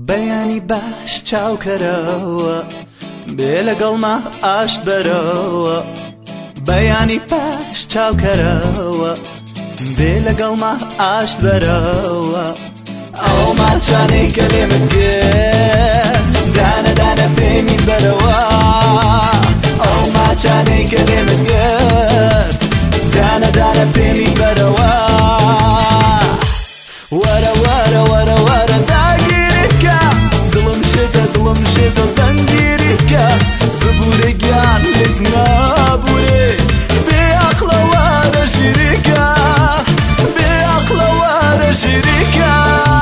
بەیانی باش چاوکەرەوە بێ لەگەڵما ئاشت بەرەوە بەیانی باش چاوکەرەوە بێ لەگەڵما ئاشت بەرەوە ئەو ماچانەی کە لێمت کرد دانە دانە پێمی بەرەوە ئەو ماچانەی کە لێمت کرد دانە دانە پێمی بەرەوە وەرە وەرە وەرە وەرە داگیریکە دڵم شێتە زەنگیریکە ببوورە گیان لێت نابوورێ بێ عەقڵە وەرە ژیریکە بێ عەقڵە وەرە ژیریکە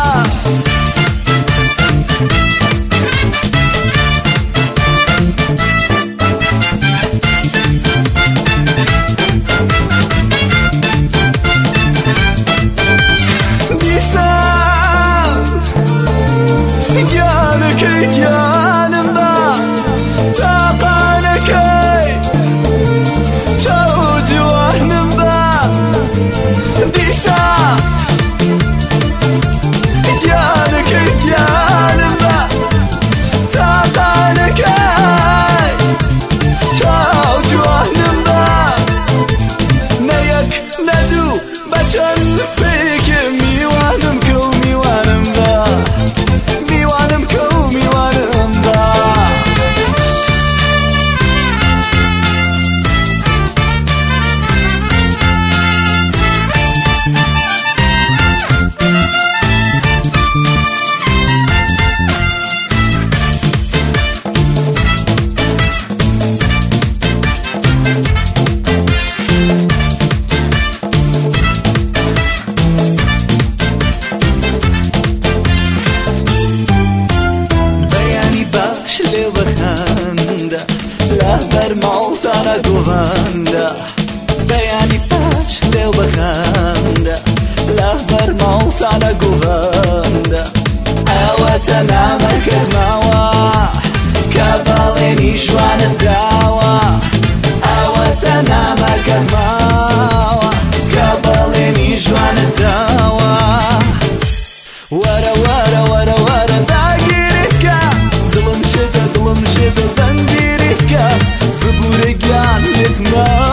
ماڵتانە گوهەندە بەیانی باش لێو بخەندە لەبەر ماڵتانە گوهەندە ئەوەتە نامەکەت ماوە کە بەڵێنی شوانت داوە ئەوەتە نامەکەت ماوە کە بەڵێنی شوانت داوە وەرە وەرە وەرە وەرە داگیریکە دڵم شێتە زەنگیریکە ببوورە گیان لێت